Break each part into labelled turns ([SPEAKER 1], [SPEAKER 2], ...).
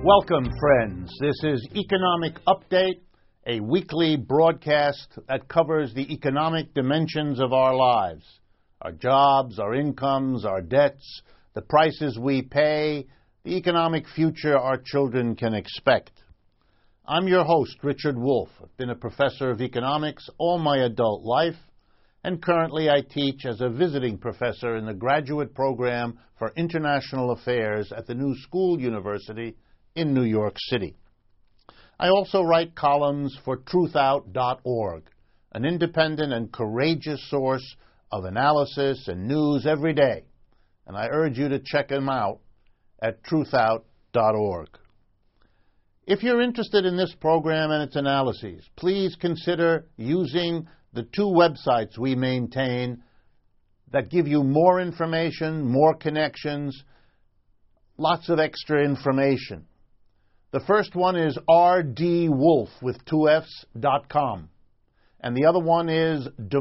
[SPEAKER 1] Welcome, friends. This is Economic Update, a weekly broadcast that covers the economic dimensions of our lives, our jobs, our incomes, our debts, the prices we pay, the economic future our children can expect. I'm your host, Richard Wolff. I've been a professor of economics all my adult life, and currently I teach as a visiting professor in the graduate program for international affairs at the New School University in New York City. I also write columns for truthout.org, an independent and courageous source of analysis and news every day, and I urge you to check them out at truthout.org. If you're interested in this program and its analyses, please consider using the two websites we maintain that give you more information, more connections, lots of extra information. The first one is rdwolf with two Fs.com, and the other one is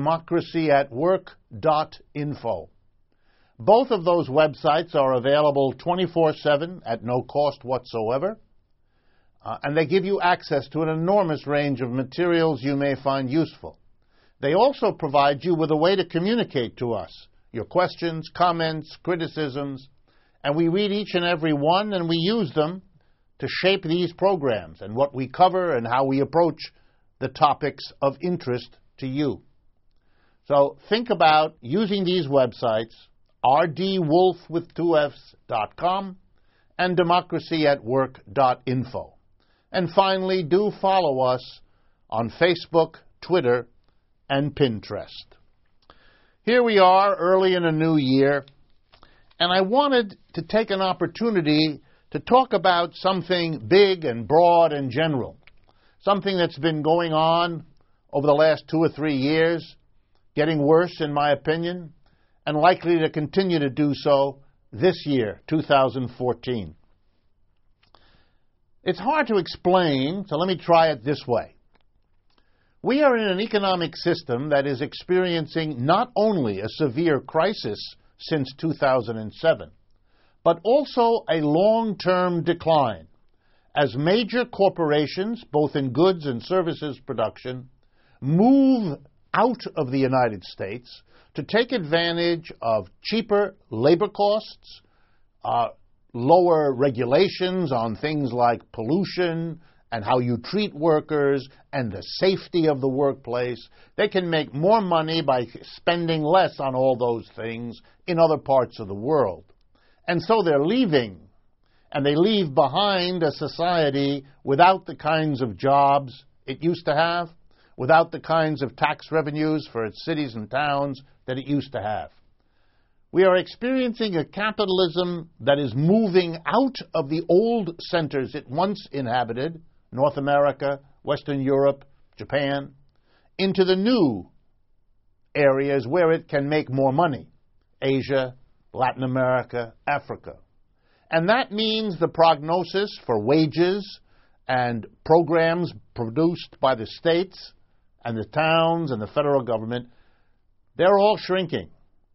[SPEAKER 1] democracyatwork.info. Both of those websites are available 24/7 at no cost whatsoever, and they give you access to an enormous range of materials you may find useful. They also provide you with a way to communicate to us, your questions, comments, criticisms, and we read each and every one and we use them to shape these programs and what we cover and how we approach the topics of interest to you. So think about using these websites, rdwolf with two Fs.com and democracyatwork.info. And finally, do follow us on Facebook, Twitter, and Pinterest. Here we are early in a new year, and I wanted to take an opportunity to talk about something big and broad and general, something that's been going on over the last 2 or 3 years, getting worse in my opinion, and likely to continue to do so this year, 2014. It's hard to explain, so let me try it this way. We are in an economic system that is experiencing not only a severe crisis since 2007, but also a long-term decline as major corporations, both in goods and services production, move out of the United States to take advantage of cheaper labor costs, lower regulations on things like pollution and how you treat workers and the safety of the workplace. They can make more money by spending less on all those things in other parts of the world. And so they're leaving, and they leave behind a society without the kinds of jobs it used to have, without the kinds of tax revenues for its cities and towns that it used to have. We are experiencing a capitalism that is moving out of the old centers it once inhabited, North America, Western Europe, Japan, into the new areas where it can make more money, Asia, Latin America, Africa. And that means the prognosis for wages and programs produced by the states and the towns and the federal government, they're all shrinking.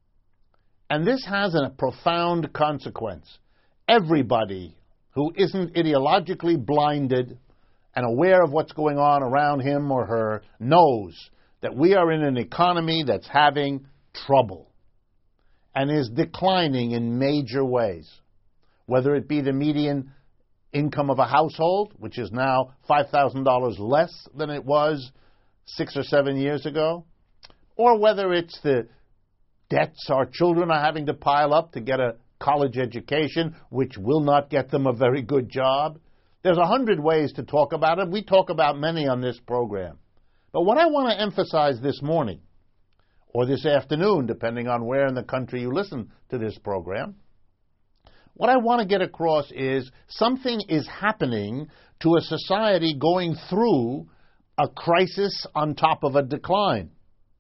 [SPEAKER 1] And this has a profound consequence. Everybody who isn't ideologically blinded and aware of what's going on around him or her knows that we are in an economy that's having trouble and is declining in major ways, whether it be the median income of a household, which is now $5,000 less than it was 6 or 7 years ago, or whether it's the debts our children are having to pile up to get a college education, which will not get them a very good job. There's 100 ways to talk about it. We talk about many on this program. But what I want to emphasize this morning, or this afternoon, depending on where in the country you listen to this program, what I want to get across is something is happening to a society going through a crisis on top of a decline.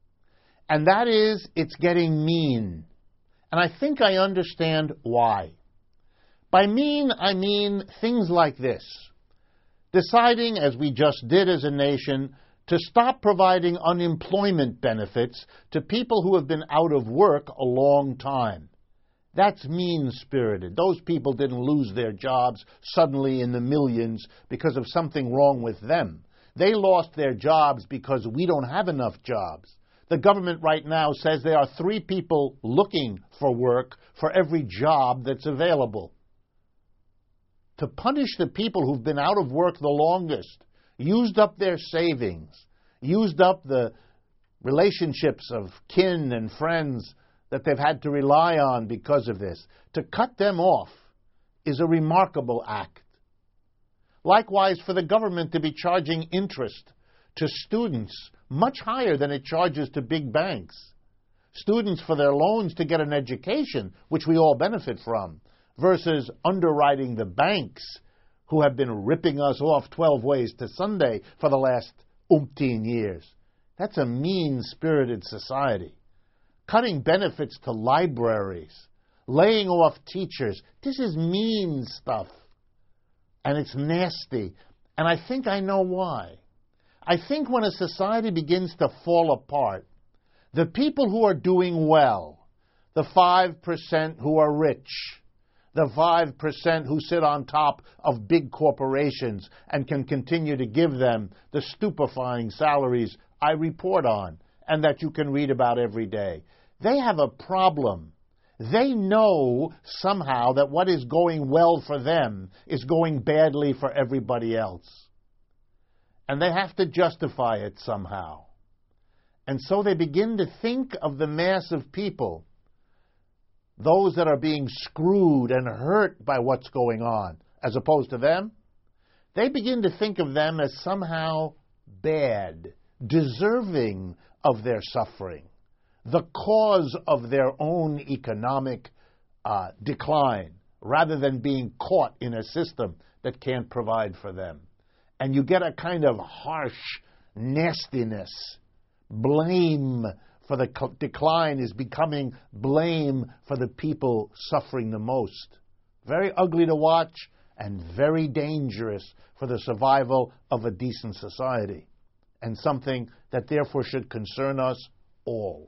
[SPEAKER 1] And that is, it's getting mean. And I think I understand why. By mean, I mean things like this. Deciding, as we just did as a nation, to stop providing unemployment benefits to people who have been out of work a long time. That's mean-spirited. Those people didn't lose their jobs suddenly in the millions because of something wrong with them. They lost their jobs because we don't have enough jobs. The government right now says there are 3 people looking for work for every job that's available. To punish the people who've been out of work the longest, used up their savings, used up the relationships of kin and friends that they've had to rely on because of this, to cut them off is a remarkable act. Likewise, for the government to be charging interest to students much higher than it charges to big banks. Students for their loans to get an education, which we all benefit from, versus underwriting the banks who have been ripping us off 12 ways to Sunday for the last umpteen years. That's a mean-spirited society. Cutting benefits to libraries, laying off teachers, this is mean stuff. And it's nasty. And I think I know why. I think when a society begins to fall apart, the people who are doing well, the 5% who are rich, the 5% who sit on top of big corporations and can continue to give them the stupefying salaries I report on and that you can read about every day. They have a problem. They know somehow that what is going well for them is going badly for everybody else. And they have to justify it somehow. And so they begin to think of the mass of people, those that are being screwed and hurt by what's going on, as opposed to them. They begin to think of them as somehow bad, deserving of their suffering, the cause of their own economic decline, rather than being caught in a system that can't provide for them. And you get a kind of harsh nastiness. Blame for the decline is becoming blame for the people suffering the most. Very ugly to watch and very dangerous for the survival of a decent society, and something that therefore should concern us all.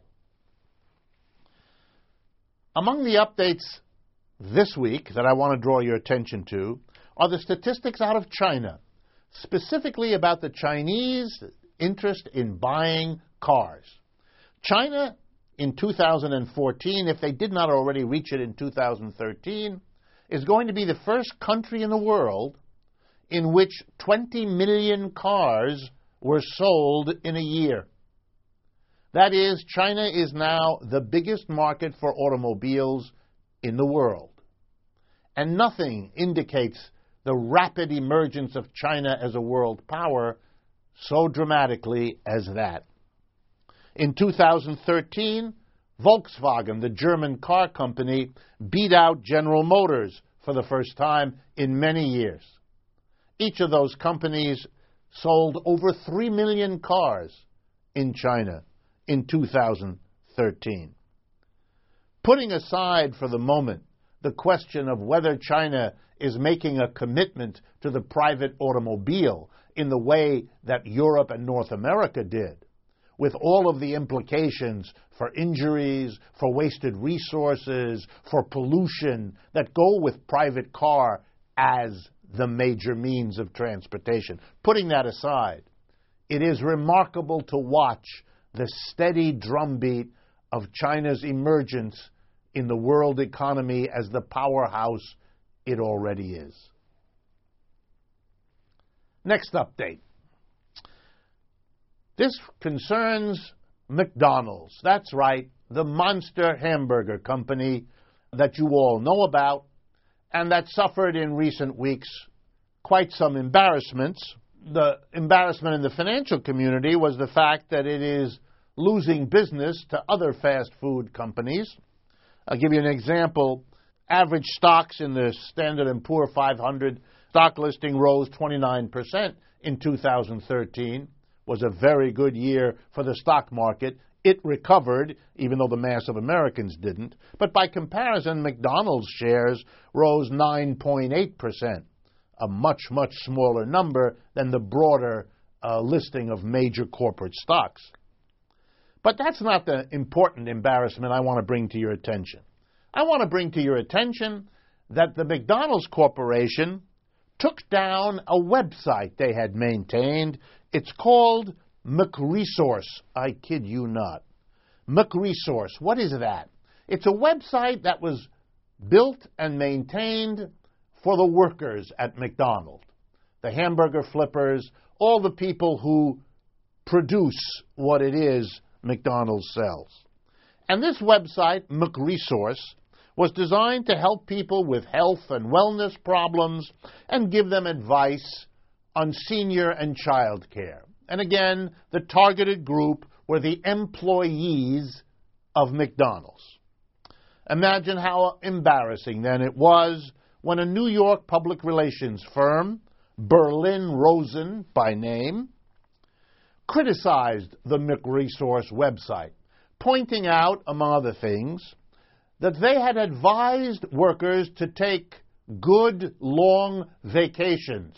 [SPEAKER 1] Among the updates this week that I want to draw your attention to are the statistics out of China, specifically about the Chinese interest in buying cars. China, in 2014, if they did not already reach it in 2013, is going to be the first country in the world in which 20 million cars were sold in a year. That is, China is now the biggest market for automobiles in the world. And nothing indicates the rapid emergence of China as a world power so dramatically as that. In 2013, Volkswagen, the German car company, beat out General Motors for the first time in many years. Each of those companies sold over 3 million cars in China in 2013. Putting aside for the moment the question of whether China is making a commitment to the private automobile in the way that Europe and North America did, with all of the implications for injuries, for wasted resources, for pollution that go with private car as the major means of transportation. Putting that aside, it is remarkable to watch the steady drumbeat of China's emergence in the world economy as the powerhouse it already is. Next update. This concerns McDonald's. That's right, the monster hamburger company that you all know about and that suffered in recent weeks quite some embarrassments. The embarrassment in the financial community was the fact that it is losing business to other fast food companies. I'll give you an example. Average stocks in the Standard & Poor's 500 stock listing rose 29% in 2013. Was a very good year for the stock market. It recovered, even though the mass of Americans didn't. But by comparison, McDonald's shares rose 9.8%, a much, much smaller number than the broader listing of major corporate stocks. But that's not the important embarrassment I want to bring to your attention. I want to bring to your attention that the McDonald's Corporation took down a website they had maintained. It's called McResource. I kid you not. McResource. What is that? It's a website that was built and maintained for the workers at McDonald's, the hamburger flippers, all the people who produce what it is McDonald's sells. And this website, McResource, was designed to help people with health and wellness problems and give them advice on senior and child care. And again, the targeted group were the employees of McDonald's. Imagine how embarrassing then it was when a New York public relations firm, Berlin Rosen by name, criticized the McResource website, pointing out, among other things, that they had advised workers to take good, long vacations.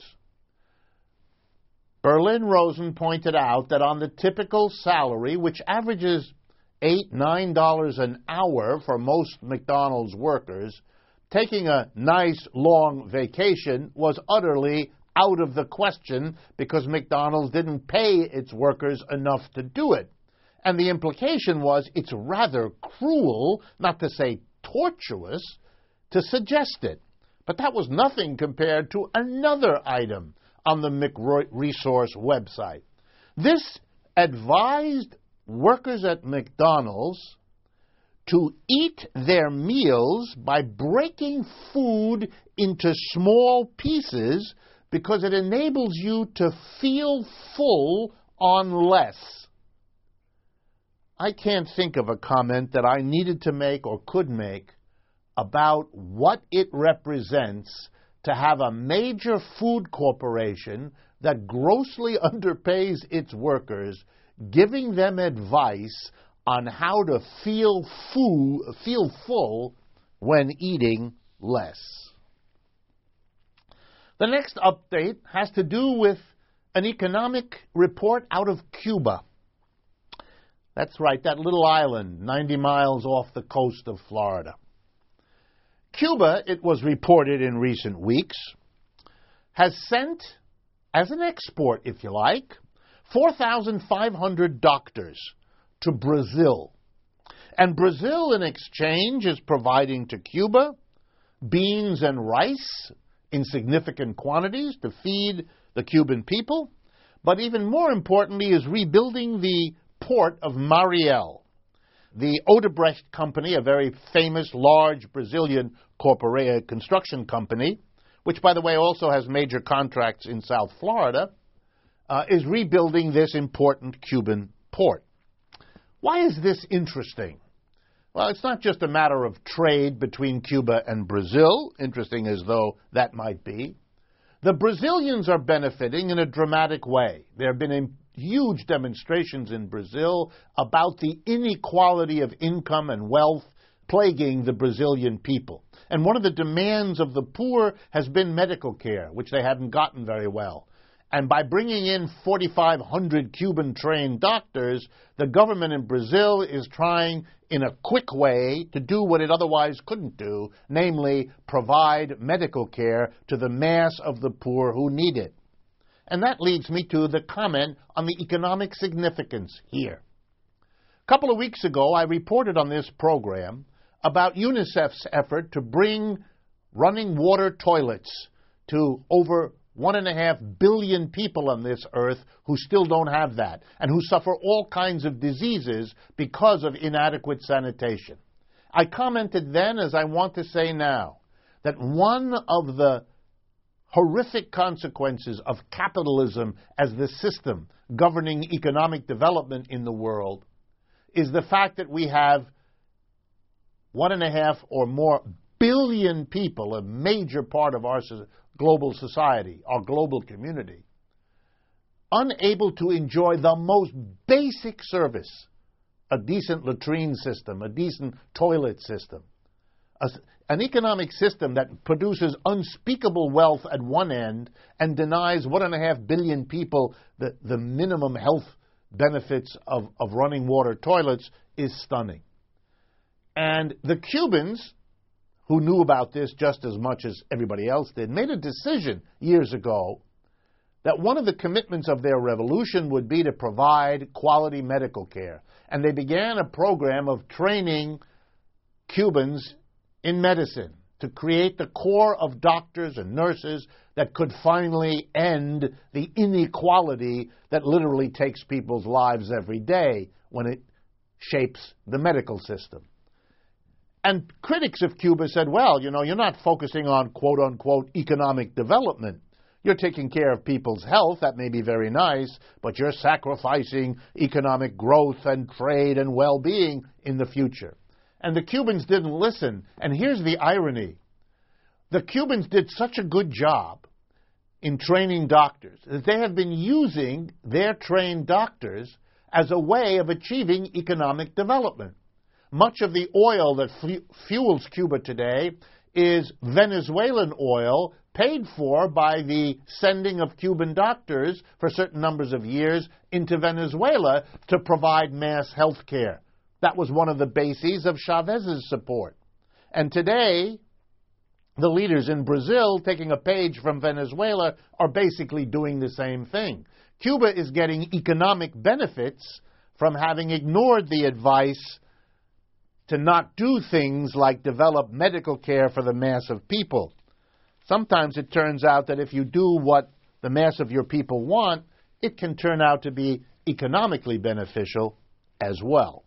[SPEAKER 1] Berlin Rosen pointed out that on the typical salary, which averages $8, $9 an hour for most McDonald's workers, taking a nice, long vacation was utterly out of the question because McDonald's didn't pay its workers enough to do it. And the implication was it's rather cruel, not to say tortuous, to suggest it. But that was nothing compared to another item on the McResource website. This advised workers at McDonald's to eat their meals by breaking food into small pieces because it enables you to feel full on less. I can't think of a comment that I needed to make or could make about what it represents to have a major food corporation that grossly underpays its workers, giving them advice on how to feel full when eating less. The next update has to do with an economic report out of Cuba. That's right, that little island 90 miles off the coast of Florida. Cuba, it was reported in recent weeks, has sent, as an export, if you like, 4,500 doctors to Brazil. And Brazil, in exchange, is providing to Cuba beans and rice in significant quantities to feed the Cuban people, but even more importantly is rebuilding the port of Mariel. The Odebrecht Company, a very famous, large Brazilian construction company, which, by the way, also has major contracts in South Florida, is rebuilding this important Cuban port. Why is this interesting? Well, it's not just a matter of trade between Cuba and Brazil, interesting as though that might be. The Brazilians are benefiting in a dramatic way. There have been huge demonstrations in Brazil about the inequality of income and wealth plaguing the Brazilian people. And one of the demands of the poor has been medical care, which they haven't gotten very well. And by bringing in 4,500 Cuban-trained doctors, the government in Brazil is trying, in a quick way, to do what it otherwise couldn't do, namely provide medical care to the mass of the poor who need it. And that leads me to the comment on the economic significance here. A couple of weeks ago, I reported on this program about UNICEF's effort to bring running water toilets to over 1.5 billion people on this earth who still don't have that and who suffer all kinds of diseases because of inadequate sanitation. I commented then, as I want to say now, that one of the horrific consequences of capitalism as the system governing economic development in the world is the fact that we have 1.5 or more billion people, a major part of our global society, our global community, unable to enjoy the most basic service, a decent latrine system, a decent toilet system, an economic system that produces unspeakable wealth at one end and denies 1.5 billion people the minimum health benefits of running water toilets is stunning. And the Cubans who knew about this just as much as everybody else did, made a decision years ago that one of the commitments of their revolution would be to provide quality medical care. And they began a program of training Cubans in medicine to create the corps of doctors and nurses that could finally end the inequality that literally takes people's lives every day when it shapes the medical system. And critics of Cuba said, well, you're not focusing on quote-unquote economic development. You're taking care of people's health. That may be very nice, but you're sacrificing economic growth and trade and well-being in the future. And the Cubans didn't listen. And here's the irony. The Cubans did such a good job in training doctors that they have been using their trained doctors as a way of achieving economic development. Much of the oil that fuels Cuba today is Venezuelan oil paid for by the sending of Cuban doctors for certain numbers of years into Venezuela to provide mass health care. That was one of the bases of Chavez's support. And today, the leaders in Brazil, taking a page from Venezuela, are basically doing the same thing. Cuba is getting economic benefits from having ignored the advice to not do things like develop medical care for the mass of people. Sometimes it turns out that if you do what the mass of your people want, it can turn out to be economically beneficial as well.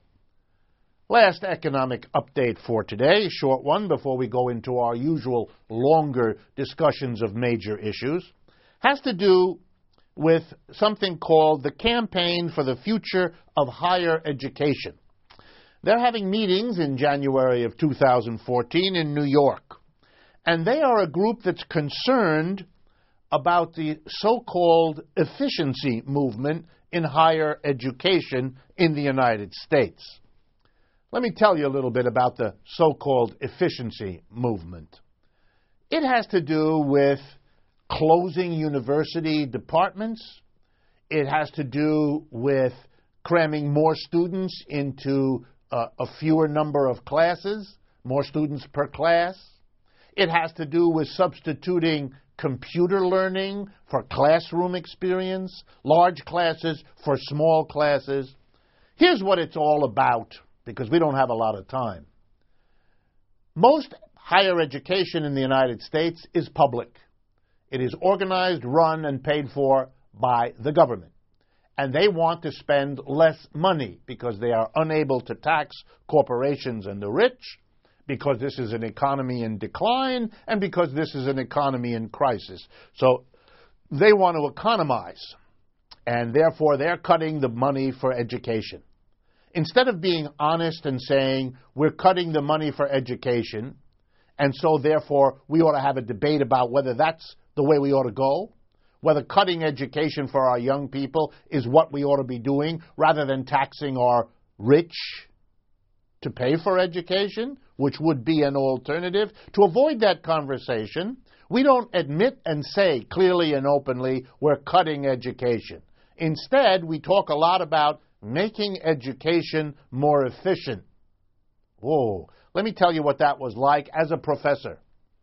[SPEAKER 1] Last economic update for today, a short one before we go into our usual longer discussions of major issues, has to do with something called the Campaign for the Future of Higher Education. They're having meetings in January of 2014 in New York. And they are a group that's concerned about the so-called efficiency movement in higher education in the United States. Let me tell you a little bit about the so-called efficiency movement. It has to do with closing university departments. It has to do with cramming more students into a fewer number of classes, more students per class. It has to do with substituting computer learning for classroom experience, large classes for small classes. Here's what it's all about, because we don't have a lot of time. Most higher education in the United States is public. It is organized, run, and paid for by the government. And they want to spend less money because they are unable to tax corporations and the rich, because this is an economy in decline, and because this is an economy in crisis. So they want to economize, and therefore they're cutting the money for education. Instead of being honest and saying, we're cutting the money for education, and so therefore we ought to have a debate about whether that's the way we ought to go, whether cutting education for our young people is what we ought to be doing, rather than taxing our rich to pay for education, which would be an alternative. To avoid that conversation, we don't admit and say clearly and openly we're cutting education. Instead, we talk a lot about making education more efficient. Whoa, let me tell you what that was like as a professor.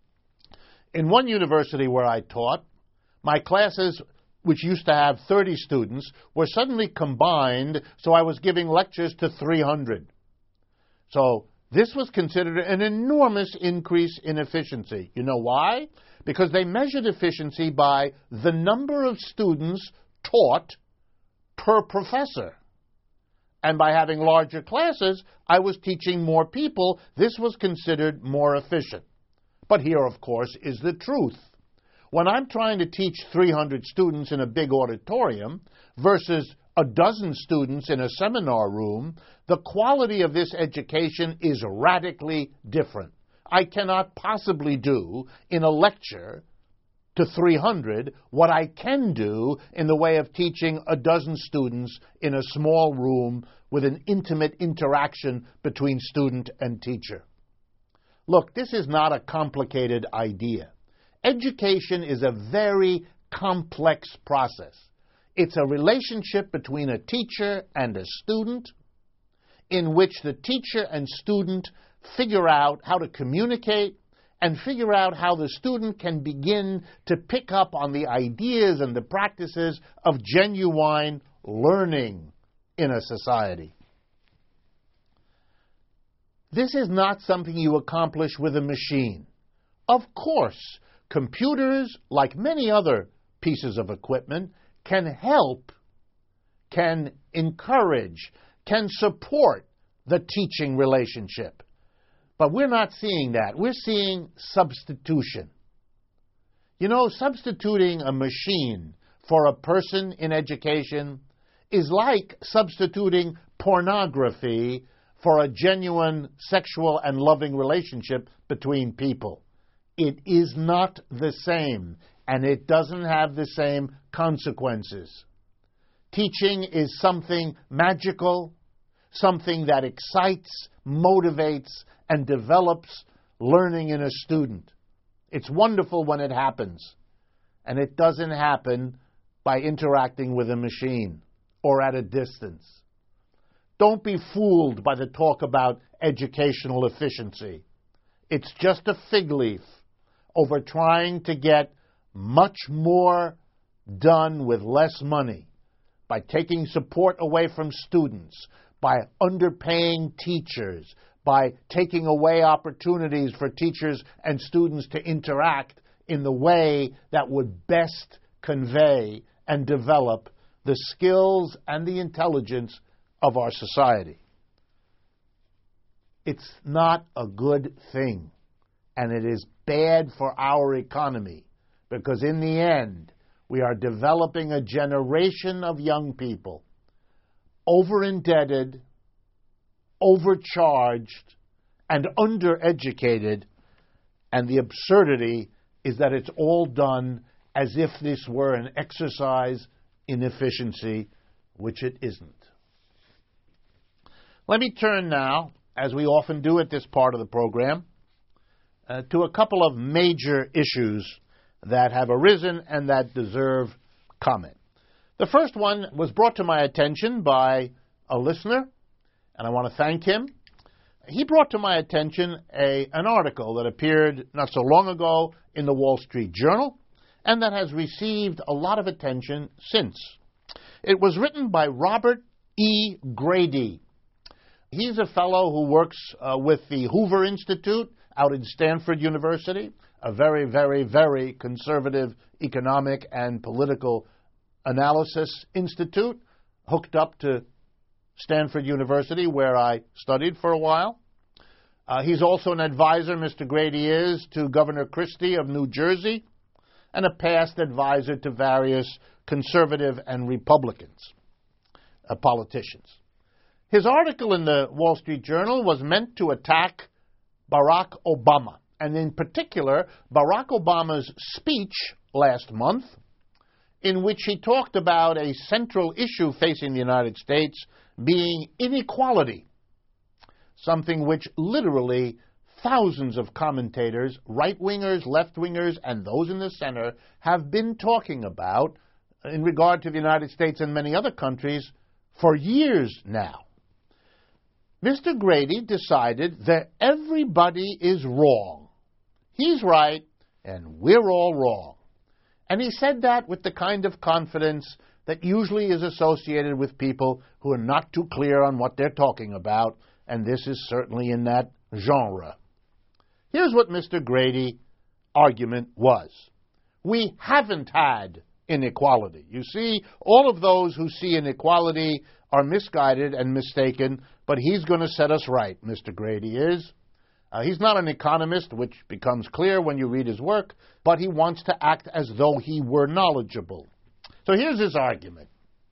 [SPEAKER 1] In one university where I taught, my classes, which used to have 30 students, were suddenly combined, so I was giving lectures to 300. So this was considered an enormous increase in efficiency. You know why? Because they measured efficiency by the number of students taught per professor. And by having larger classes, I was teaching more people. This was considered more efficient. But here, of course, is the truth. When I'm trying to teach 300 students in a big auditorium versus a dozen students in a seminar room, the quality of this education is radically different. I cannot possibly do in a lecture to 300 what I can do in the way of teaching a dozen students in a small room with an intimate interaction between student and teacher. Look, this is not a complicated idea. Education is a very complex process. It's a relationship between a teacher and a student in which the teacher and student figure out how to communicate, and figure out how the student can begin to pick up on the ideas and the practices of genuine learning in a society. This is not something you accomplish with a machine. Of course, computers, like many other pieces of equipment, can help, can encourage, can support the teaching relationship. But we're not seeing that. We're seeing substitution. You know, substituting a machine for a person in education is like substituting pornography for a genuine sexual and loving relationship between people. It is not the same, and it doesn't have the same consequences. Teaching is something magical, something that excites, motivates, and develops learning in a student. It's wonderful when it happens, and it doesn't happen by interacting with a machine or at a distance. Don't be fooled by the talk about educational efficiency. It's just a fig leaf over trying to get much more done with less money, by taking support away from students, by underpaying teachers, by taking away opportunities for teachers and students to interact in the way that would best convey and develop the skills and the intelligence of our society. It's not a good thing, and it is bad for our economy, because in the end, we are developing a generation of young people over-indebted, overcharged, and undereducated, and the absurdity is that it's all done as if this were an exercise in efficiency, which it isn't. Let me turn now, as we often do at this part of the program, to a couple of major issues that have arisen and that deserve comment. The first one was brought to my attention by a listener, and I want to thank him. He brought to my attention an article that appeared not so long ago in the Wall Street Journal, and that has received a lot of attention since. It was written by Robert E. Grady. He's a fellow who works with the Hoover Institute out in Stanford University, a very, very, very conservative economic and political analysis institute hooked up to Stanford University, where I studied for a while. He's also an advisor, Mr. Grady is, to Governor Christie of New Jersey, and a past advisor to various conservative and Republicans, politicians. His article in the Wall Street Journal was meant to attack Barack Obama, and in particular, Barack Obama's speech last month, in which he talked about a central issue facing the United States being inequality, something which literally thousands of commentators, right-wingers, left-wingers, and those in the center, have been talking about in regard to the United States and many other countries for years now. Mr. Grady decided that everybody is wrong. He's right, and we're all wrong. And he said that with the kind of confidence that usually is associated with people who are not too clear on what they're talking about, and this is certainly in that genre. Here's what Mr. Grady's argument was. We haven't had inequality. You see, all of those who see inequality are misguided and mistaken, but he's going to set us right, Mr. Grady is. He's not an economist, which becomes clear when you read his work, but he wants to act as though he were knowledgeable. So here's his argument.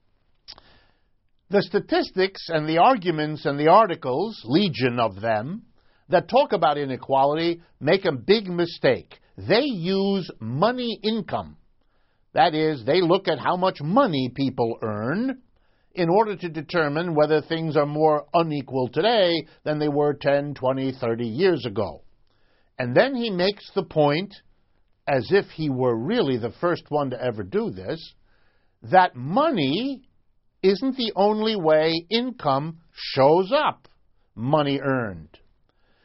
[SPEAKER 1] The statistics and the arguments and the articles, legion of them, that talk about inequality make a big mistake. They use money income. That is, they look at how much money people earn in order to determine whether things are more unequal today than they were 10, 20, 30 years ago. And then he makes the point, as if he were really the first one to ever do this, that money isn't the only way income shows up, money earned.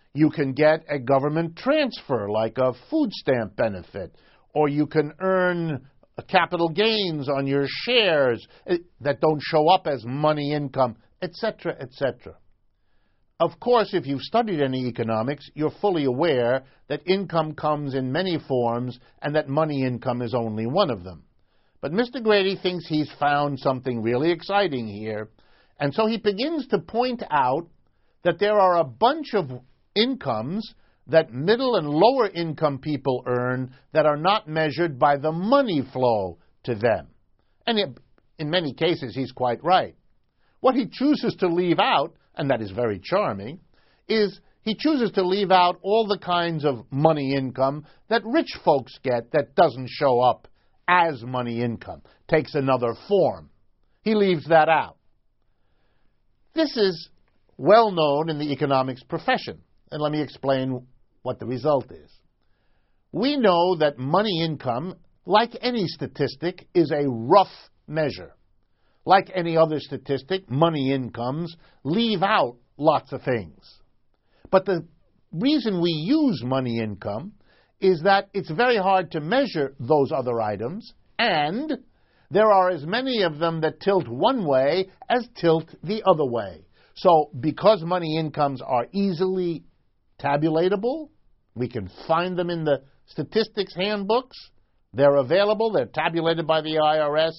[SPEAKER 1] You can get a government transfer like a food stamp benefit, or you can earn capital gains on your shares that don't show up as money income, etc., etc. Of course, if you've studied any economics, you're fully aware that income comes in many forms and that money income is only one of them. But Mr. Grady thinks he's found something really exciting here, and so he begins to point out that there are a bunch of incomes that middle and lower income people earn that are not measured by the money flow to them. And in many cases, he's quite right. What he chooses to leave out, and that is very charming, is he chooses to leave out all the kinds of money income that rich folks get that doesn't show up as money income, takes another form. He leaves that out. This is well known in the economics profession, and let me explain what the result is. We know that money income, like any statistic, is a rough measure. Like any other statistic, money incomes leave out lots of things. But the reason we use money income is that it's very hard to measure those other items, and there are as many of them that tilt one way as tilt the other way. So because money incomes are easily tabulatable, we can find them in the statistics handbooks, they're available, they're tabulated by the IRS,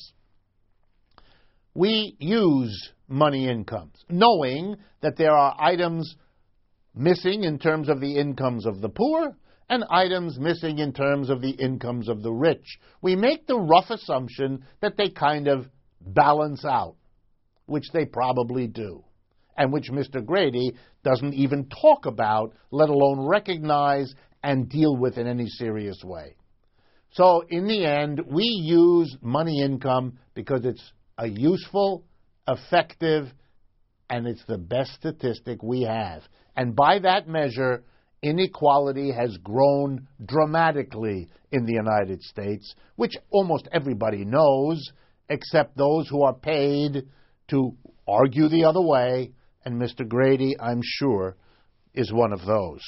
[SPEAKER 1] we use money incomes, knowing that there are items missing in terms of the incomes of the poor and items missing in terms of the incomes of the rich. We make the rough assumption that they kind of balance out, which they probably do, and which Mr. Grady doesn't even talk about, let alone recognize and deal with in any serious way. So in the end, we use money income because it's a useful, effective, and it's the best statistic we have. And by that measure, inequality has grown dramatically in the United States, which almost everybody knows, except those who are paid to argue the other way, and Mr. Grady, I'm sure, is one of those.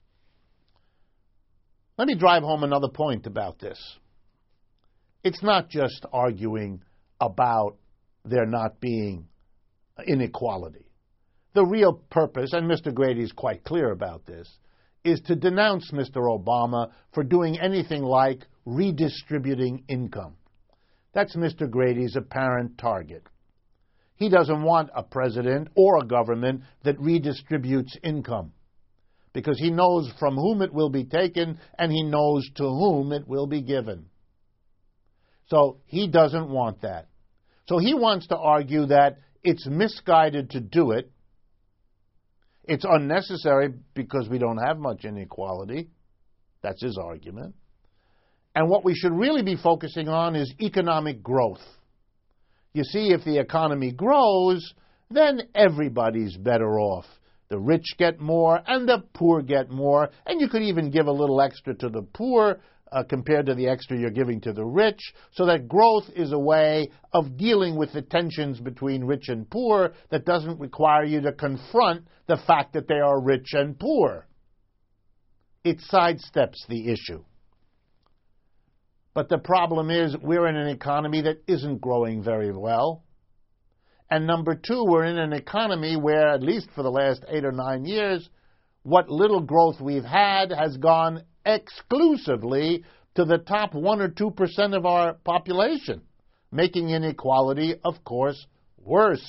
[SPEAKER 1] Let me drive home another point about this. It's not just arguing about there not being inequality. The real purpose, and Mr. Grady is quite clear about this, is to denounce Mr. Obama for doing anything like redistributing income. That's Mr. Grady's apparent target. He doesn't want a president or a government that redistributes income, because he knows from whom it will be taken and he knows to whom it will be given. So he doesn't want that. So he wants to argue that it's misguided to do it. It's unnecessary because we don't have much inequality. That's his argument. And what we should really be focusing on is economic growth. You see, if the economy grows, then everybody's better off. The rich get more and the poor get more, and you could even give a little extra to the poor compared to the extra you're giving to the rich, so that growth is a way of dealing with the tensions between rich and poor that doesn't require you to confront the fact that they are rich and poor. It sidesteps the issue. But the problem is we're in an economy that isn't growing very well. And number two, we're in an economy where, at least for the last 8 or 9 years, what little growth we've had has gone exclusively to the top 1 or 2% of our population, making inequality, of course, worse.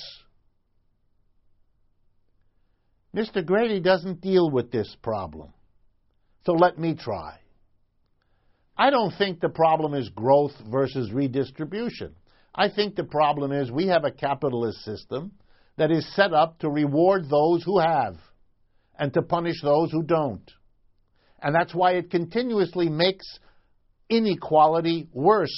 [SPEAKER 1] Mr. Grady doesn't deal with this problem. So let me try. I don't think the problem is growth versus redistribution. I think the problem is we have a capitalist system that is set up to reward those who have and to punish those who don't. And that's why it continuously makes inequality worse.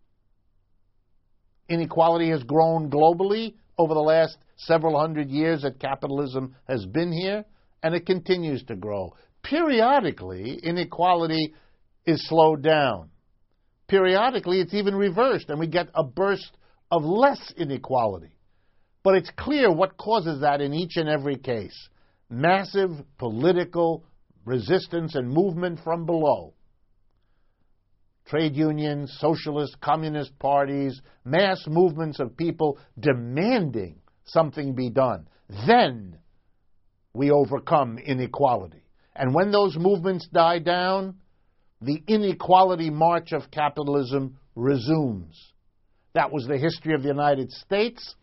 [SPEAKER 1] Inequality has grown globally over the last several hundred years that capitalism has been here, and it continues to grow. Periodically, inequality is slowed down. Periodically, it's even reversed, and we get a burst of less inequality. But it's clear what causes that in each and every case. massive political resistance and movement from below. Trade unions, socialist, communist parties, mass movements of people demanding something be done. Then we overcome inequality. And when those movements die down, the inequality march of capitalism resumes. That was the history of the United States,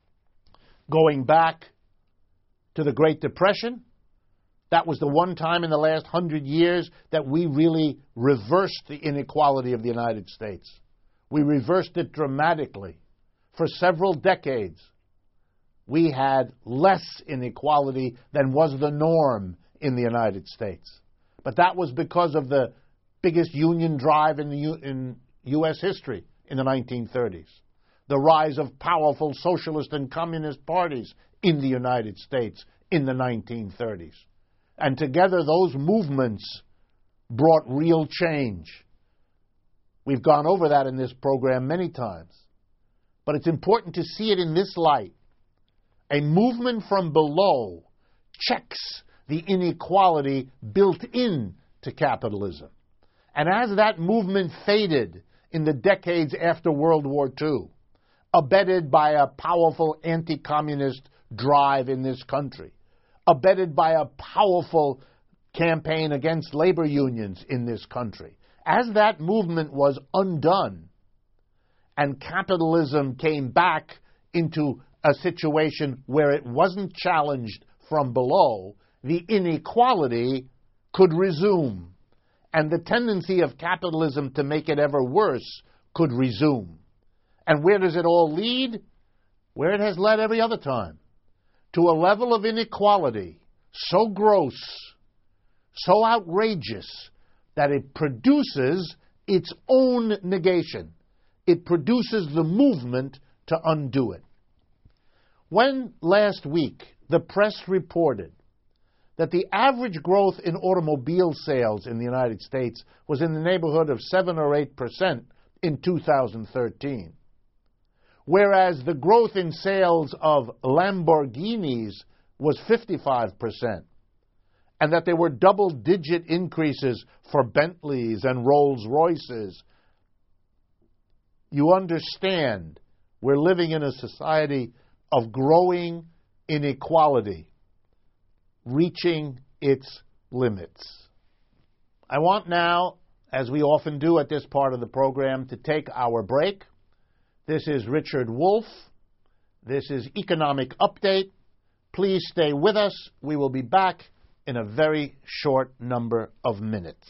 [SPEAKER 1] going back to the Great Depression. That was the one time in the last 100 years that we really reversed the inequality of the United States. We reversed it dramatically. For several decades, we had less inequality than was the norm in the United States. But that was because of the biggest union drive in U.S. history in the 1930s. The rise of powerful socialist and communist parties in the United States in the 1930s. And together those movements brought real change. We've gone over that in this program many times. But it's important to see it in this light. A movement from below checks the inequality built into capitalism. And as that movement faded in the decades after World War II, abetted by a powerful anti-communist drive in this country, abetted by a powerful campaign against labor unions in this country, as that movement was undone and capitalism came back into a situation where it wasn't challenged from below, the inequality could resume. And the tendency of capitalism to make it ever worse could resume. And where does it all lead? Where it has led every other time. To a level of inequality so gross, so outrageous, that it produces its own negation. It produces the movement to undo it. When last week the press reported that the average growth in automobile sales in the United States was in the neighborhood of 7 or 8% in 2013, whereas the growth in sales of Lamborghinis was 55%, and that there were double-digit increases for Bentleys and Rolls-Royces, you understand we're living in a society of growing inequality, reaching its limits. I want now, as we often do at this part of the program, to take our break. This is Richard Wolff. This is Economic Update. Please stay with us. We will be back in a very short number of minutes.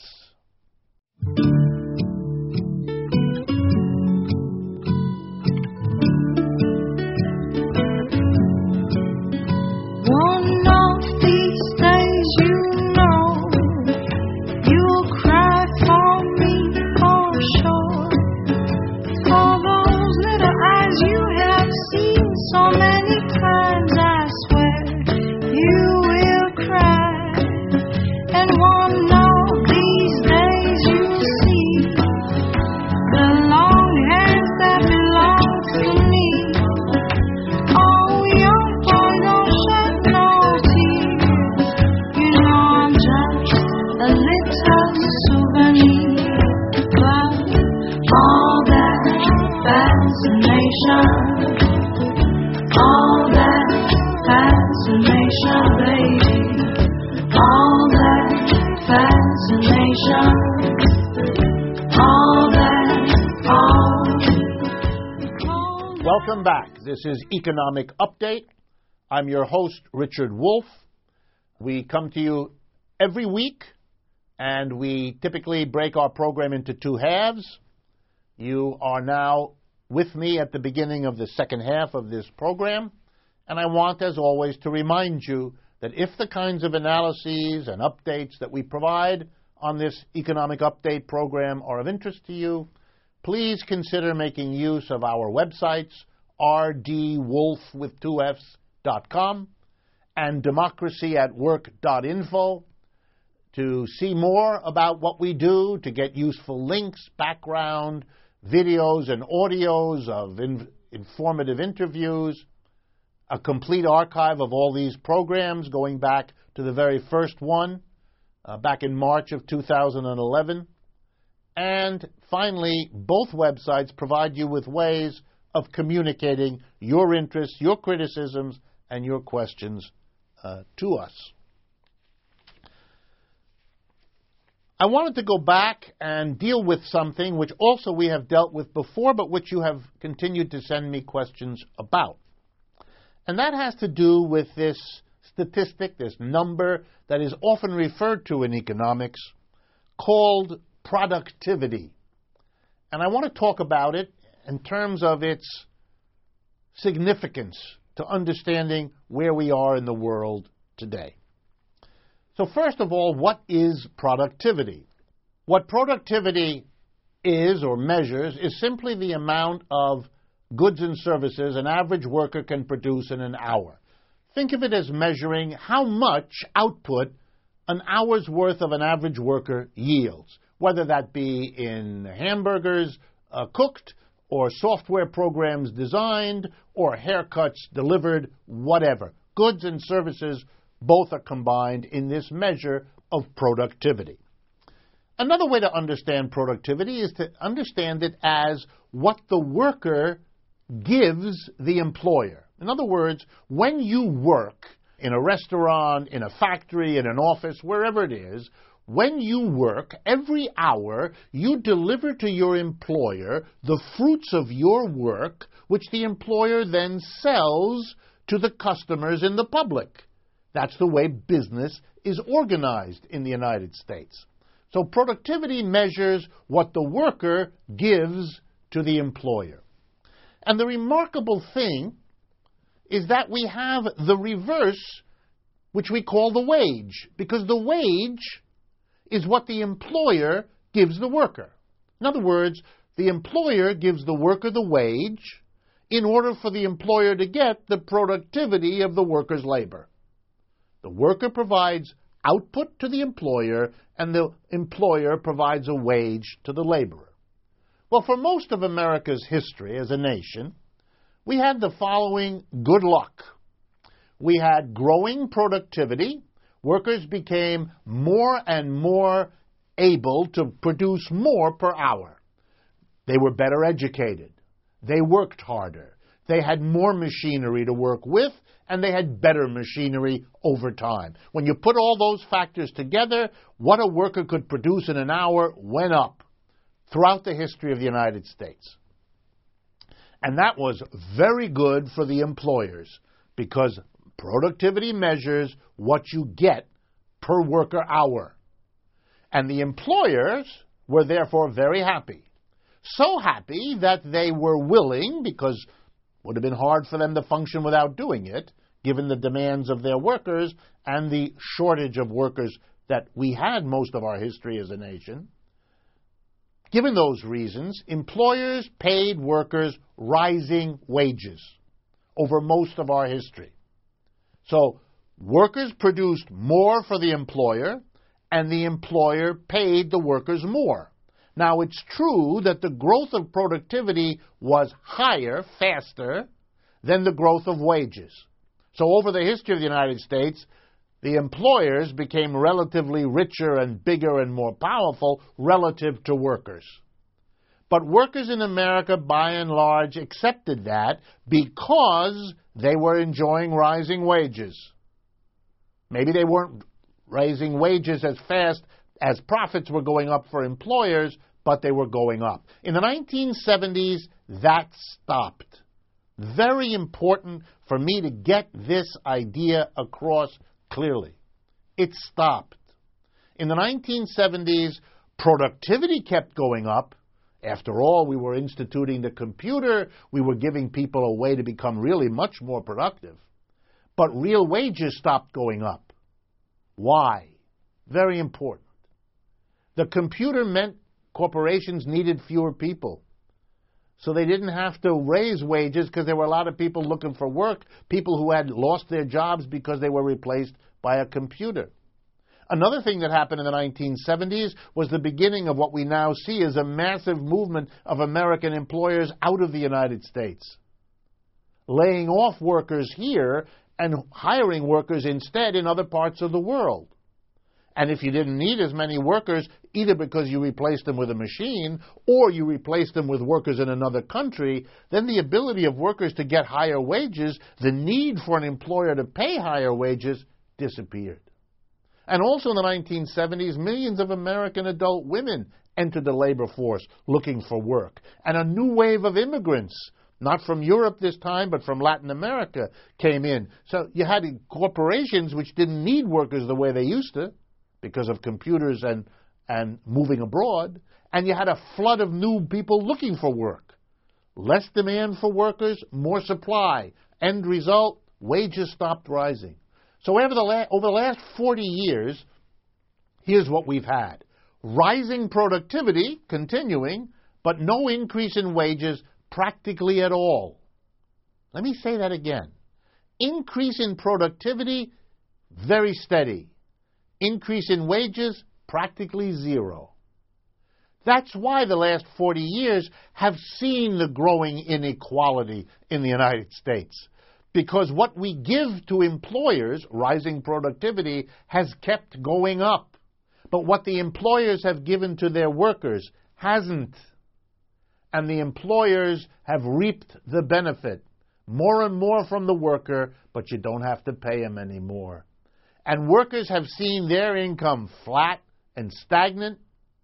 [SPEAKER 1] Welcome back. This is Economic Update. I'm your host, Richard Wolff. We come to you every week, and we typically break our program into two halves. You are now with me at the beginning of the second half of this program, and I want, as always, to remind you that if the kinds of analyses and updates that we provide on this Economic Update program are of interest to you, please consider making use of our websites, rdwolf.com and democracyatwork.info, to see more about what we do, to get useful links, background, videos, and audios of informative interviews. a complete archive of all these programs going back to the very first one, back in March of 2011. And finally, both websites provide you with ways of communicating your interests, your criticisms, and your questions to us. I wanted to go back and deal with something which also we have dealt with before, but which you have continued to send me questions about. And that has to do with this statistic, this number that is often referred to in economics, called productivity. And I want to talk about it in terms of its significance to understanding where we are in the world today. So first of all, what is productivity? What productivity is or measures is simply the amount of goods and services an average worker can produce in an hour. Think of it as measuring how much output an hour's worth of an average worker yields, whether that be in hamburgers cooked or software programs designed or haircuts delivered, whatever. Goods and services both are combined in this measure of productivity. Another way to understand productivity is to understand it as what the worker gives the employer. In other words, when you work in a restaurant, in a factory, in an office, wherever it is, when you work, every hour you deliver to your employer the fruits of your work, which the employer then sells to the customers in the public. That's the way business is organized in the United States. So productivity measures what the worker gives to the employer. And the remarkable thing is that we have the reverse, which we call the wage, because the wage is what the employer gives the worker. In other words, the employer gives the worker the wage in order for the employer to get the productivity of the worker's labor. The worker provides output to the employer, and the employer provides a wage to the laborer. Well, for most of America's history as a nation, we had the following good luck. We had growing productivity. Workers became more and more able to produce more per hour. They were better educated. They worked harder. They had more machinery to work with, and they had better machinery over time. When you put all those factors together, what a worker could produce in an hour went up throughout the history of the United States. And that was very good for the employers, because productivity measures what you get per worker hour. And the employers were therefore very happy. So happy that they were willing, because it would have been hard for them to function without doing it, given the demands of their workers and the shortage of workers that we had most of our history as a nation. Given those reasons, employers paid workers rising wages over most of our history. So workers produced more for the employer, and the employer paid the workers more. Now, it's true that the growth of productivity was higher, faster, than the growth of wages. So over the history of the United States, the employers became relatively richer and bigger and more powerful relative to workers. But workers in America, by and large, accepted that because they were enjoying rising wages. Maybe they weren't raising wages as fast as profits were going up for employers, but they were going up. In the 1970s, that stopped. Very important for me to get this idea across clearly. It stopped. In the 1970s, productivity kept going up. After all, we were instituting the computer. We were giving people a way to become really much more productive. But real wages stopped going up. Why? Very important. The computer meant corporations needed fewer people. So they didn't have to raise wages because there were a lot of people looking for work, people who had lost their jobs because they were replaced by a computer. Another thing that happened in the 1970s was the beginning of what we now see as a massive movement of American employers out of the United States. laying off workers here and hiring workers instead in other parts of the world. And if you didn't need as many workers, either because you replaced them with a machine or you replaced them with workers in another country, then the ability of workers to get higher wages, the need for an employer to pay higher wages, disappeared. And also in the 1970s, millions of American adult women entered the labor force looking for work. And a new wave of immigrants, not from Europe this time, but from Latin America, came in. So you had corporations which didn't need workers the way they used to, because of computers and moving abroad, and you had a flood of new people looking for work. Less demand for workers, more supply. End result, wages stopped rising. So over the last 40 years, here's what we've had. Rising productivity, continuing, but no increase in wages practically at all. Let me say that again. Increase in productivity, very steady. Increase in wages, practically zero. That's why the last 40 years have seen the growing inequality in the United States. Because what we give to employers, rising productivity, has kept going up. But what the employers have given to their workers hasn't. And the employers have reaped the benefit. More and more from the worker, but you don't have to pay them anymore. And workers have seen their income flat and stagnant,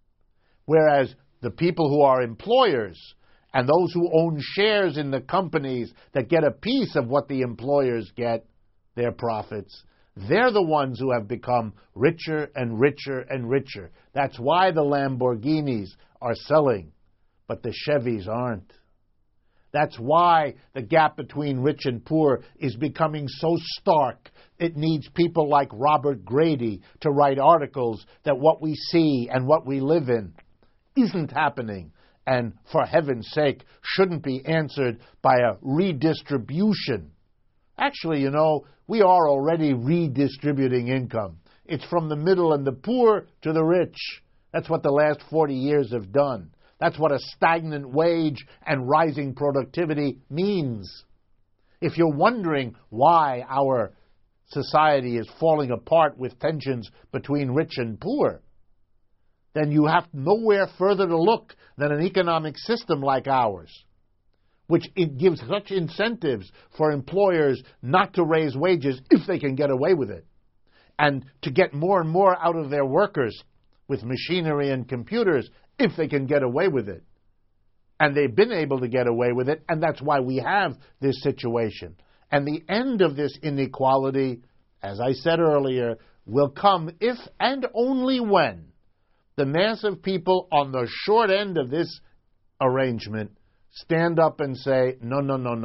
[SPEAKER 1] whereas the people who are employers and those who own shares in the companies that get a piece of what the employers get, their profits, they're the ones who have become richer and richer and richer. That's why the Lamborghinis are selling, but the Chevys aren't. That's why the gap between rich and poor is becoming so stark. It needs people like Robert Grady to write articles that what we see and what we live in isn't happening, and for heaven's sake, shouldn't be answered by a redistribution. Actually, we are already redistributing income. It's from the middle and the poor to the rich. That's what the last 40 years have done. That's what a stagnant wage and rising productivity means. If you're wondering why our society is falling apart with tensions between rich and poor, then you have nowhere further to look than an economic system like ours, which it gives such incentives for employers not to raise wages if they can get away with it, and to get more and more out of their workers with machinery and computers if they can get away with it. And they've been able to get away with it, and that's why we have this situation. And the end of this inequality, as I said earlier, will come if and only when the mass of people on the short end of this arrangement stand up and say, no,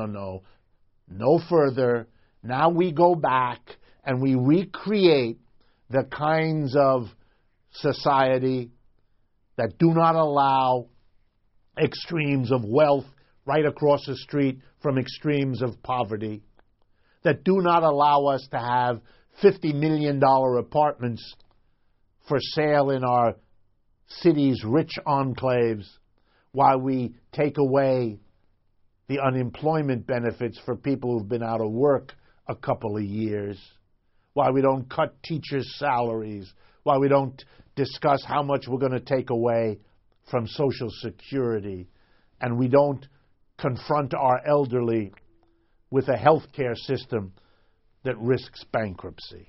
[SPEAKER 1] no further. Now we go back and we recreate the kinds of society that do not allow extremes of wealth right across the street from extremes of poverty, that do not allow us to have $50 million apartments for sale in our city's rich enclaves, while we take away the unemployment benefits for people who've been out of work a couple of years, why we don't cut teachers' salaries, why we don't discuss how much we're going to take away from Social Security, and we don't confront our elderly with a health care system that risks bankruptcy.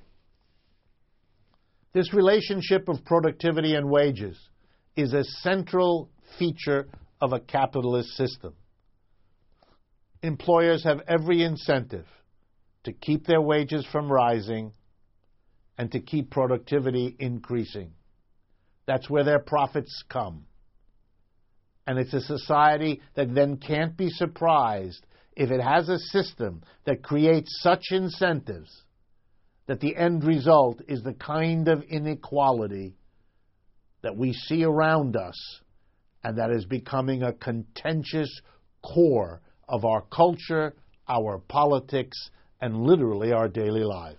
[SPEAKER 1] This relationship of productivity and wages is a central feature of a capitalist system. Employers have every incentive to keep their wages from rising and to keep productivity increasing. That's where their profits come. And it's a society that then can't be surprised if it has a system that creates such incentives that the end result is the kind of inequality that we see around us and that is becoming a contentious core of our culture, our politics, and literally our daily lives.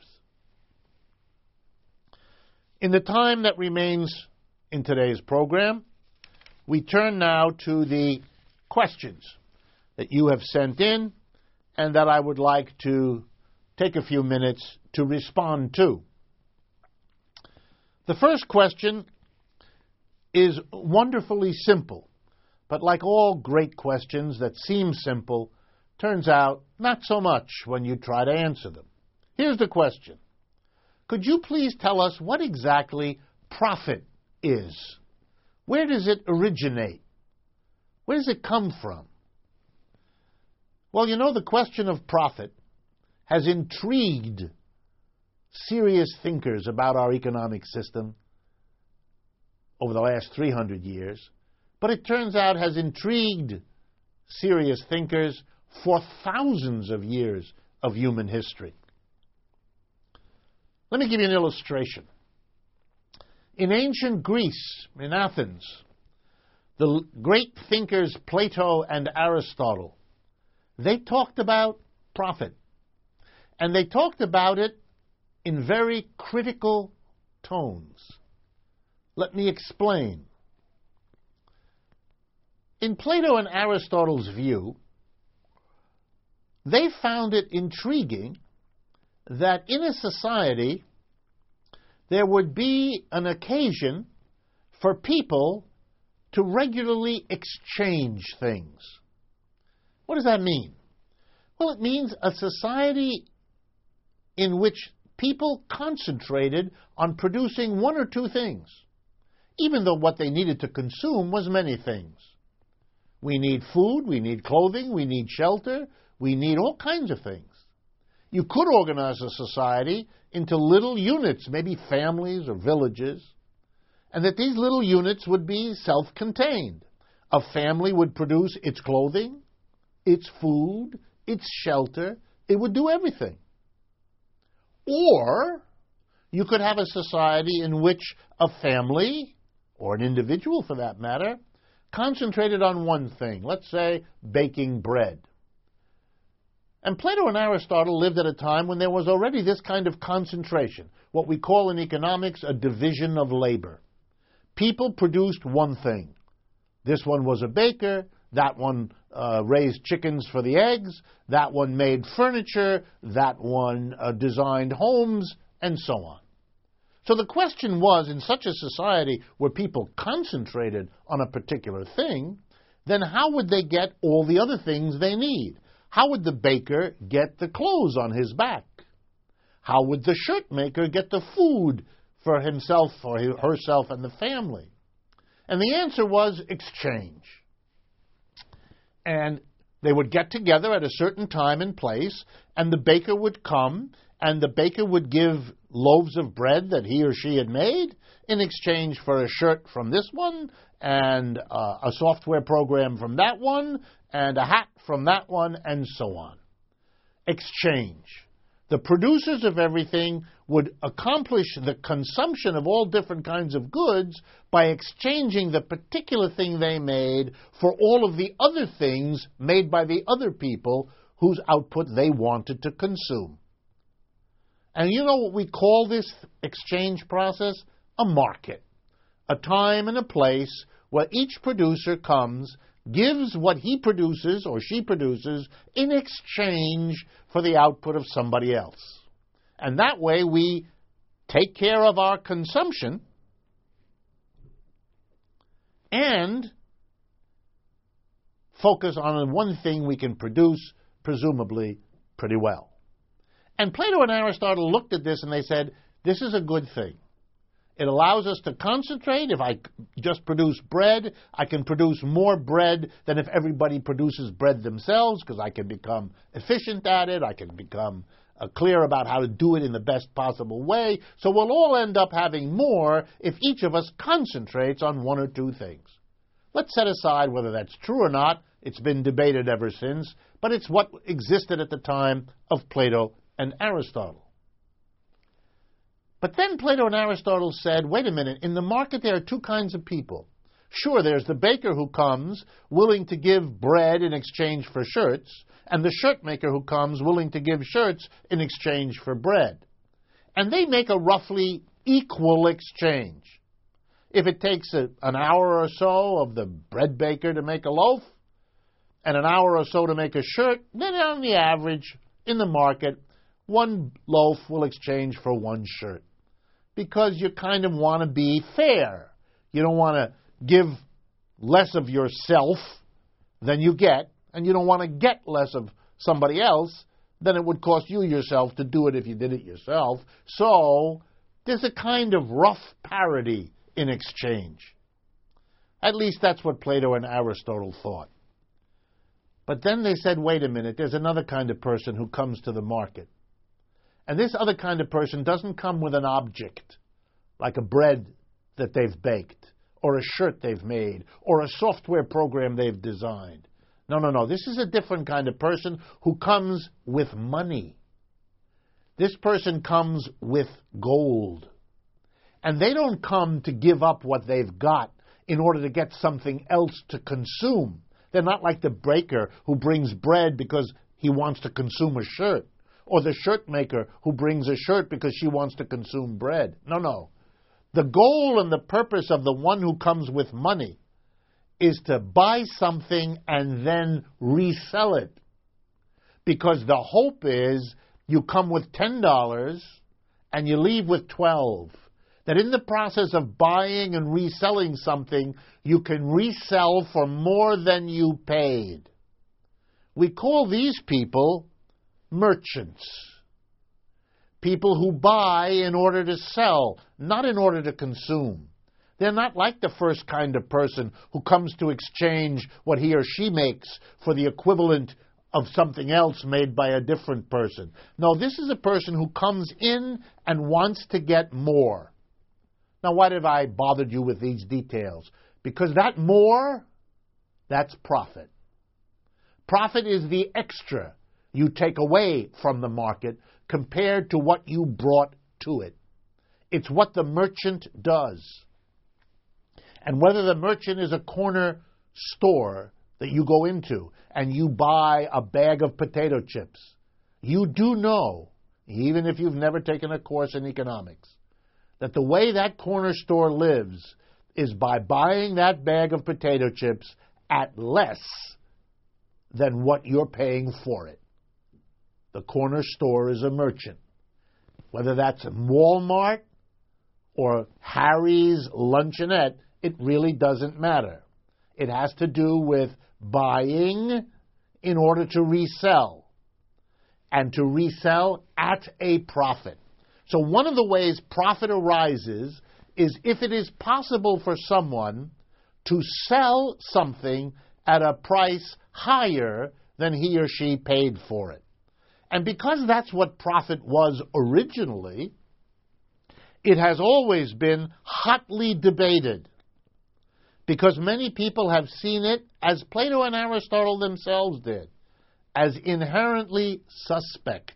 [SPEAKER 1] In the time that remains in today's program, we turn now to the questions that you have sent in and that I would like to take a few minutes to respond to. The first question is wonderfully simple, but like all great questions that seem simple, turns out not so much when you try to answer them. Here's the question. Could you please tell us what exactly profit is? Where does it originate? Where does it come from? Well, you know, the question of profit has intrigued serious thinkers about our economic system over the last 300 years, but it turns out has intrigued serious thinkers for thousands of years of human history. Let me give you an illustration. In ancient Greece, in Athens, the great thinkers Plato and Aristotle, they talked about profit. And they talked about it in very critical tones. Let me explain. In Plato and Aristotle's view, they found it intriguing that in a society there would be an occasion for people to regularly exchange things. What does that mean? Well, it means a society in which people concentrated on producing one or two things, even though what they needed to consume was many things. We need food, we need clothing, we need shelter, we need all kinds of things. You could organize a society into little units, maybe families or villages, and that these little units would be self-contained. A family would produce its clothing, its food, its shelter. It would do everything. Or you could have a society in which a family, or an individual for that matter, concentrated on one thing, let's say baking bread. And Plato and Aristotle lived at a time when there was already this kind of concentration, what we call in economics a division of labor. People produced one thing. This one was a baker, that one raised chickens for the eggs, that one made furniture, that one designed homes, and so on. So the question was, in such a society where people concentrated on a particular thing, then how would they get all the other things they need? How would the baker get the clothes on his back? How would the shirt maker get the food for himself or herself and the family? And the answer was exchange. And they would get together at a certain time and place, and the baker would come, and the baker would give loaves of bread that he or she had made in exchange for a shirt from this one, and a software program from that one, and a hat from that one, and so on. Exchange. The producers of everything would accomplish the consumption of all different kinds of goods by exchanging the particular thing they made for all of the other things made by the other people whose output they wanted to consume. And you know what we call this exchange process? A market. A time and a place where each producer comes, gives what he produces or she produces in exchange for the output of somebody else. And that way we take care of our consumption and focus on one thing we can produce, presumably, pretty well. And Plato and Aristotle looked at this and they said, this is a good thing. It allows us to concentrate. If I just produce bread, I can produce more bread than if everybody produces bread themselves, because I can become efficient at it. I can become clear about how to do it in the best possible way. So we'll all end up having more if each of us concentrates on one or two things. Let's set aside whether that's true or not. It's been debated ever since, but it's what existed at the time of Plato and Aristotle. But then Plato and Aristotle said, wait a minute, in the market there are two kinds of people. Sure, there's the baker who comes willing to give bread in exchange for shirts, and the shirt maker who comes willing to give shirts in exchange for bread. And they make a roughly equal exchange. If it takes an hour or so of the bread baker to make a loaf, and an hour or so to make a shirt, then on the average, in the market, one loaf will exchange for one shirt. Because you kind of want to be fair. You don't want to give less of yourself than you get, and you don't want to get less of somebody else than it would cost you yourself to do it if you did it yourself. So there's a kind of rough parity in exchange. At least that's what Plato and Aristotle thought. But then they said, wait a minute, there's another kind of person who comes to the market. And this other kind of person doesn't come with an object, like a bread that they've baked, or a shirt they've made, or a software program they've designed. No. This is a different kind of person who comes with money. This person comes with gold. And they don't come to give up what they've got in order to get something else to consume. They're not like the baker who brings bread because he wants to consume a shirt, or the shirt maker who brings a shirt because she wants to consume bread. No. The goal and the purpose of the one who comes with money is to buy something and then resell it. Because the hope is you come with $10 and you leave with 12. That in the process of buying and reselling something, you can resell for more than you paid. We call these people merchants. People who buy in order to sell, not in order to consume. They're not like the first kind of person who comes to exchange what he or she makes for the equivalent of something else made by a different person. No, this is a person who comes in and wants to get more. Now, why have I bothered you with these details? Because that more, that's profit. Profit is the extra you take away from the market compared to what you brought to it. It's what the merchant does. And whether the merchant is a corner store that you go into and you buy a bag of potato chips, you do know, even if you've never taken a course in economics, that the way that corner store lives is by buying that bag of potato chips at less than what you're paying for it. The corner store is a merchant. Whether that's Walmart or Harry's Luncheonette, it really doesn't matter. It has to do with buying in order to resell, and to resell at a profit. So one of the ways profit arises is if it is possible for someone to sell something at a price higher than he or she paid for it. And because that's what profit was originally, it has always been hotly debated. Because many people have seen it, as Plato and Aristotle themselves did, as inherently suspect,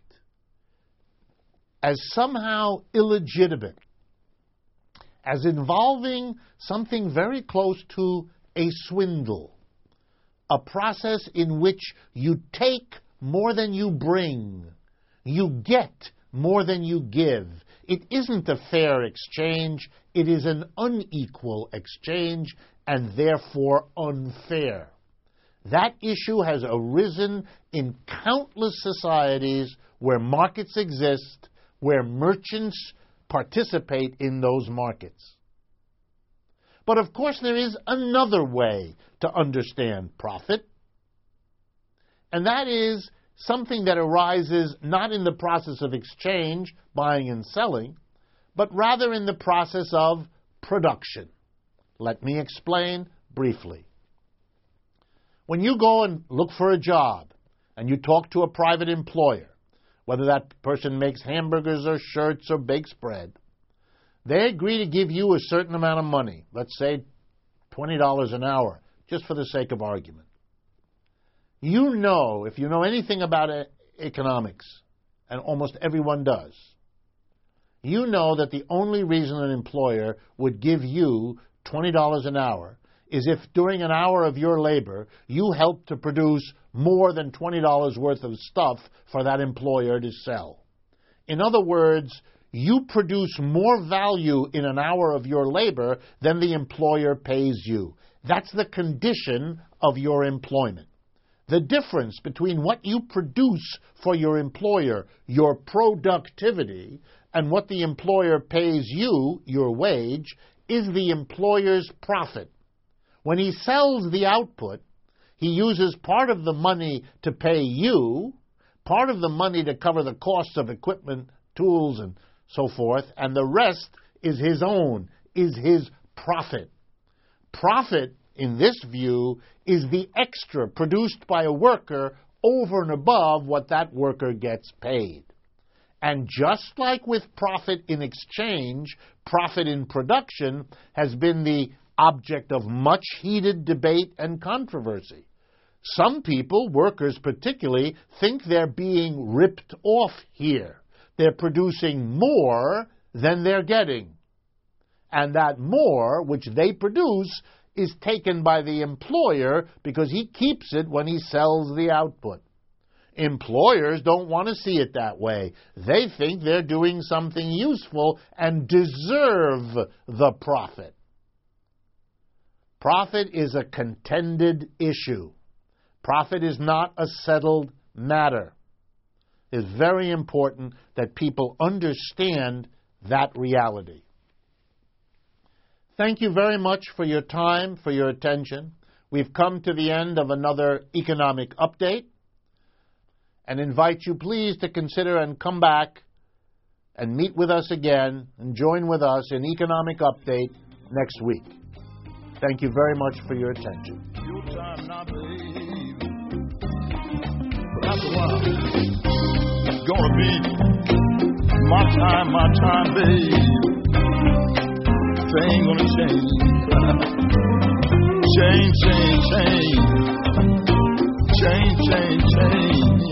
[SPEAKER 1] as somehow illegitimate, as involving something very close to a swindle, a process in which you take more than you bring, you get more than you give. It isn't a fair exchange, it is an unequal exchange, and therefore unfair. That issue has arisen in countless societies where markets exist, where merchants participate in those markets. But of course there is another way to understand profit, and that is something that arises not in the process of exchange, buying and selling, but rather in the process of production. Let me explain briefly. When you go and look for a job, and you talk to a private employer, whether that person makes hamburgers or shirts or bakes bread, they agree to give you a certain amount of money, let's say $20 an hour, just for the sake of argument. You know, if you know anything about economics, and almost everyone does, you know that the only reason an employer would give you $20 an hour is if during an hour of your labor you help to produce more than $20 worth of stuff for that employer to sell. In other words, you produce more value in an hour of your labor than the employer pays you. That's the condition of your employment. The difference between what you produce for your employer, your productivity, and what the employer pays you, your wage, is the employer's profit. When he sells the output, he uses part of the money to pay you, part of the money to cover the costs of equipment, tools, and so forth, and the rest is his own, is his profit. Profit, in this view, is the extra produced by a worker over and above what that worker gets paid. And just like with profit in exchange, profit in production has been the object of much heated debate and controversy. Some people, workers particularly, think they're being ripped off here. They're producing more than they're getting. And that more, which they produce, is taken by the employer because he keeps it when he sells the output. Employers don't want to see it that way. They think they're doing something useful and deserve the profit. Profit is a contended issue. Profit is not a settled matter. It's very important that people understand that reality. Thank you very much for your time, for your attention. We've come to the end of another economic update, and invite you please to consider and come back and meet with us again and join with us in Economic Update next week. Thank you very much for your attention.
[SPEAKER 2] Your time now, babe. But after a while, it's gonna be my time, babe. Things gonna change. Change. Change.